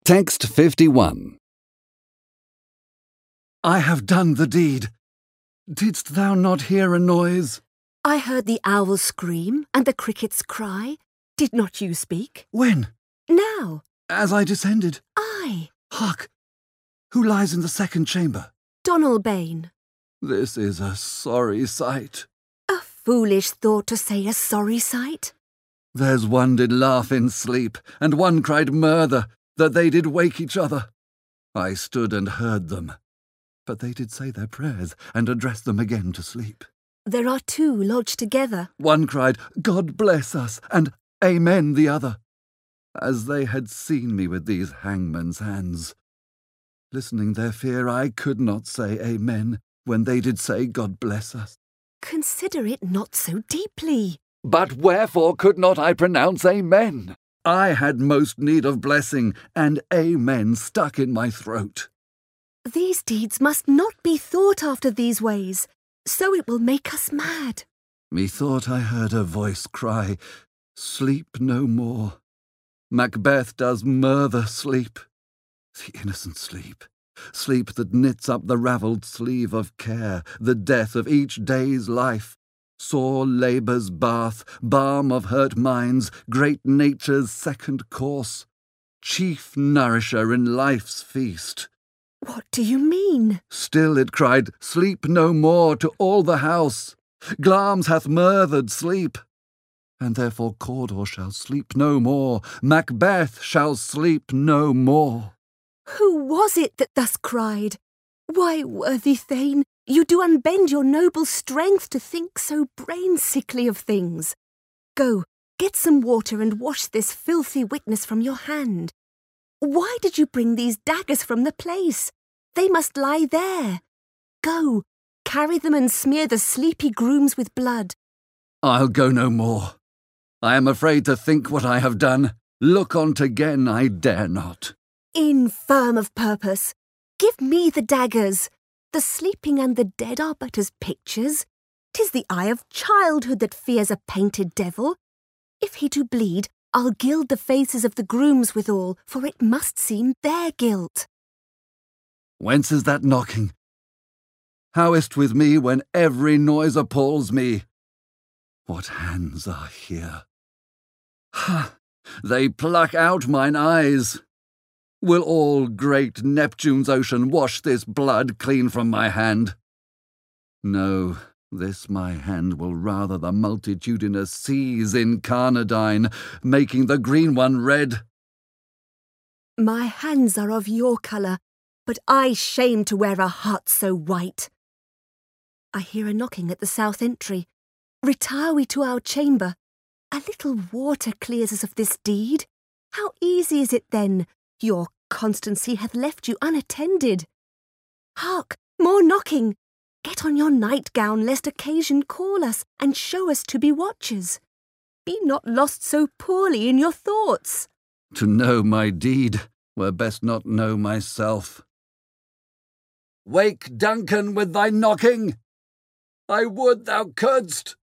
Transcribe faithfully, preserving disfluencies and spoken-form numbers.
Text fifty-one. I have done the deed. Didst thou not hear a noise? I heard the owl scream and the crickets cry. Did not you speak? When? Now. As I descended. I. Hark! Who lies in the second chamber? Donalbain. This is a sorry sight. A foolish thought to say a sorry sight. There's one did laugh in sleep, and one cried murder, that they did wake each other. I stood and heard them, but they did say their prayers and address them again to sleep. There are two lodged together. One cried, God bless us, and Amen the other, as they had seen me with these hangman's hands. Listening their fear, I could not say Amen when they did say God bless us. Consider it not so deeply. But wherefore could not I pronounce Amen? I had most need of blessing, and Amen stuck in my throat. These deeds must not be thought after these ways, so it will make us mad. Methought I heard a voice cry, Sleep no more. Macbeth does murther sleep. The innocent sleep. Sleep that knits up the ravelled sleeve of care, the death of each day's life. Sore labour's bath, balm of hurt minds, great nature's second course, chief nourisher in life's feast. What do you mean? Still it cried, Sleep no more to all the house. Glamis hath murthered sleep. And therefore Cawdor shall sleep no more, Macbeth shall sleep no more. Who was it that thus cried? Why, worthy Thane, you do unbend your noble strength to think so brain-sickly of things. Go, get some water and wash this filthy witness from your hand. Why did you bring these daggers from the place? They must lie there. Go, carry them and smear the sleepy grooms with blood. I'll go no more. I am afraid to think what I have done. Look on't again I dare not. Infirm of purpose, give me the daggers. The sleeping and the dead are but as pictures. 'Tis the eye of childhood that fears a painted devil. If he do bleed, I'll gild the faces of the grooms withal, for it must seem their guilt. Whence is that knocking? How is't with me when every noise appalls me? What hands are here? Ha! They pluck out mine eyes. Will all great Neptune's ocean wash this blood clean from my hand? No, this my hand will rather the multitudinous seas incarnadine, making the green one red. My hands are of your colour, but I shame to wear a heart so white. I hear a knocking at the south entry. Retire we to our chamber. A little water clears us of this deed. How easy is it then? Your constancy hath left you unattended. Hark, more knocking! Get on your nightgown, lest occasion call us, and show us to be watchers. Be not lost so poorly in your thoughts. To know my deed were best not know myself. Wake, Duncan, with thy knocking! I would thou couldst!